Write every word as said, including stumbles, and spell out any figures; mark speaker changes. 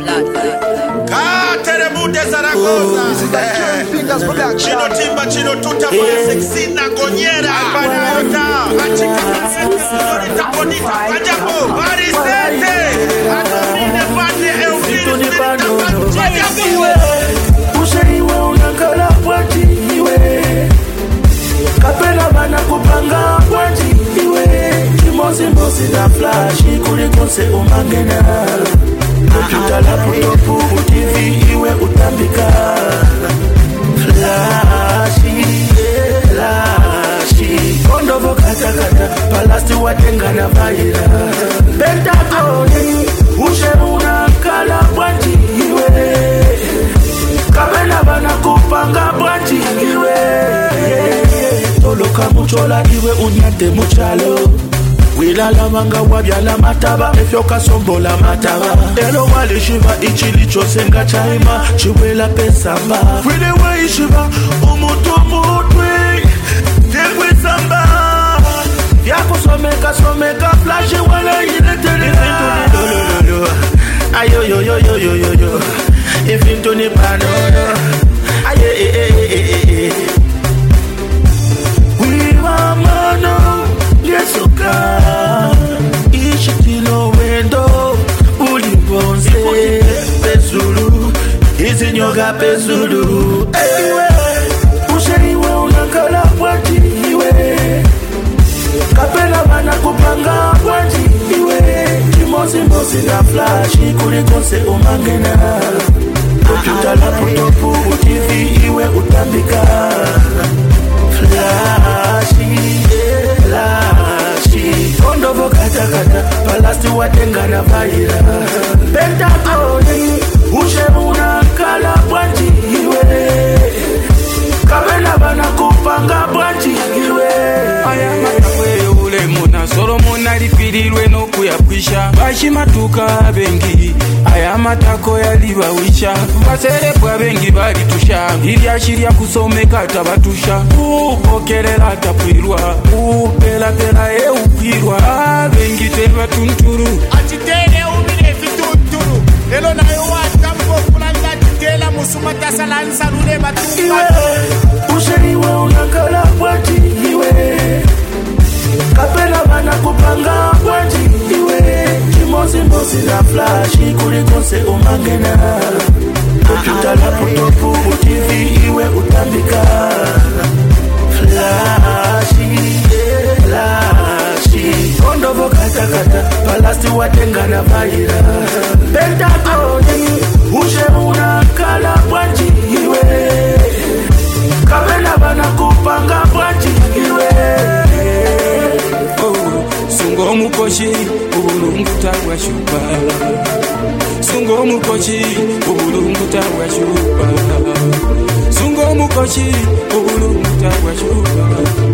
Speaker 1: Katere Bude Zaragoza. Chino Timba Chino Tuta Boya Sexina Gonyera. Albanayota. Achika Bonita Bonita. Kajapo. Barisete. Adomine Bande Eufini. Kajapo.
Speaker 2: Ushaiwe unakala pwati iwe. Kapela bana kupanga pwati iwe. Kimozi mozi na flashi kulikonse umangena. Kompyuta laputopu utivi iwe utambika. Flashi, flashi kondovo kata kata palasti watenga na vaira. Pentagoni ushe unakala bwanji iwe. Kapena bana kupanga bwanji iwe. Toloka muchola iwe unyate muchalo. Wila la manga wabya la mataba efyoka sombola mataba. Elo wali shiva ichili chosenga chaima chiwela pesamba. Wile we shiva umutu mutwi tegwe samba. Yako someka someka flash wala iletele. Ayo yo yo yo yo yo yo. Ifinto ni panono. Aye eh eh eh eh. We mama Yesuka Ishikilo wendo Ulibonze Pesulu Izinyoga pesulu Ewe Usheriwe unakala pwati iwe. Kapela bana kupanga pwati iwe. Kimozi mozi na flashi kulikonse umangena. Kompyuta laputopu utivi iwe utambika. Flashi Flashi kondovo kata kata palasti watenga na vaira. Pentagoni ushe unakala bwanji iwe. Kapela bana kupanga bwanji iwe.
Speaker 3: Aya matakwe ule muna Solomon alifirilwe no kuyakwisha. Bashi matuka bengi aya matako yaliba wisha. Baserebwa bengi bali tusha. Ilya shiria kusomeka tabatusha. Upokerera tapwirwa. Upela pela e upirwa. Bengi teba tunturu.
Speaker 1: Atitele umile fitunturu. Elo na yuwa tambo kulanda titela musumata salansa rule matumba.
Speaker 2: Usheriwe unakala pwati iwe. Kapela bana kupanga pwati iwe. Kimozi mozi na flashi kulikonse umangena. Kompyuta laputopu utivi iwe utambika. Flashi, flashi kondovo kata kata palasti watenga na vaira. Pentagoni ushe unakala bwanji iwe. Kapela bana kupanga bwanji iwe.
Speaker 3: Oh, sungo mukoshi ubulungu tagwa shupa. Sungo mukoshi ubulungu tagwa shupa. Sungo mukoshi ubulungu tagwa shupa.